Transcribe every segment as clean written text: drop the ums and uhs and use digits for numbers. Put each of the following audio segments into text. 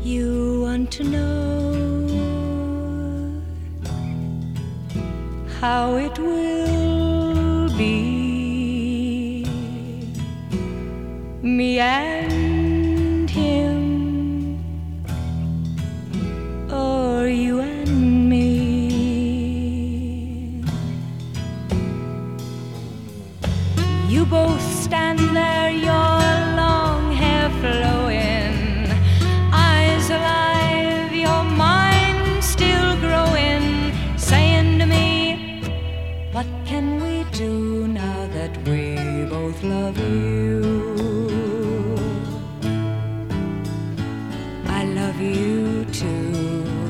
You want to know how it will be, me and him, or you and me. You both stand there, your long hair flowing, eyes alive, your mind still growing, saying to me, what can we do now that we both love you? I love you too.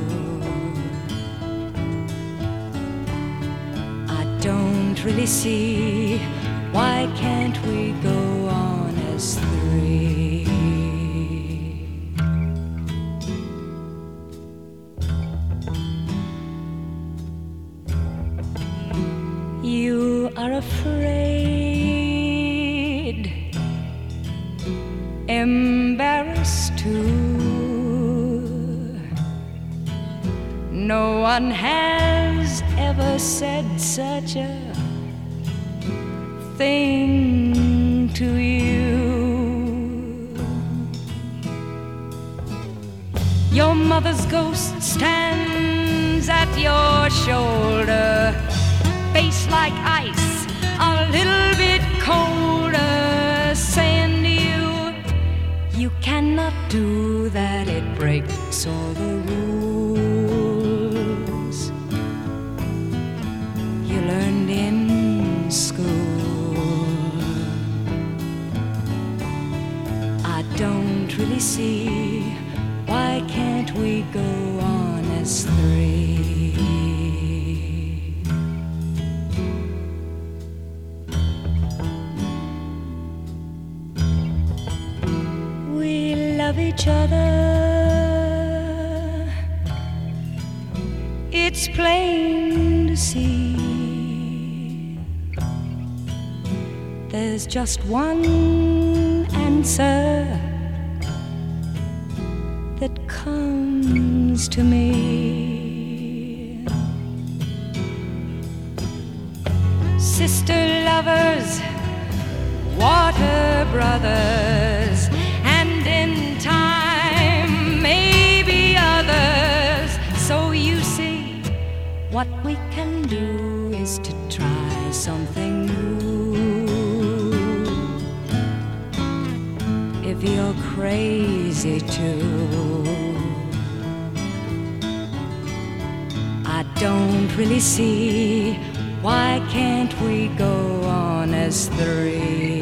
I don't really see, why can't we go on as three? You are afraid, embarrassed too. No one has ever said such a thing to you. Your mother's ghost stands at your shoulder, face like ice, a little bit colder, saying to you, you cannot do that, it breaks all the rules you learned in school. I don't really see, why can't we go on as three? We love each other, it's plain to see. There's just one answer that comes to me. Sister lovers, water brothers, and in time maybe others. So you see, what we can do is to try something new. If you're crazy too, I don't really see, why can't we go on as three?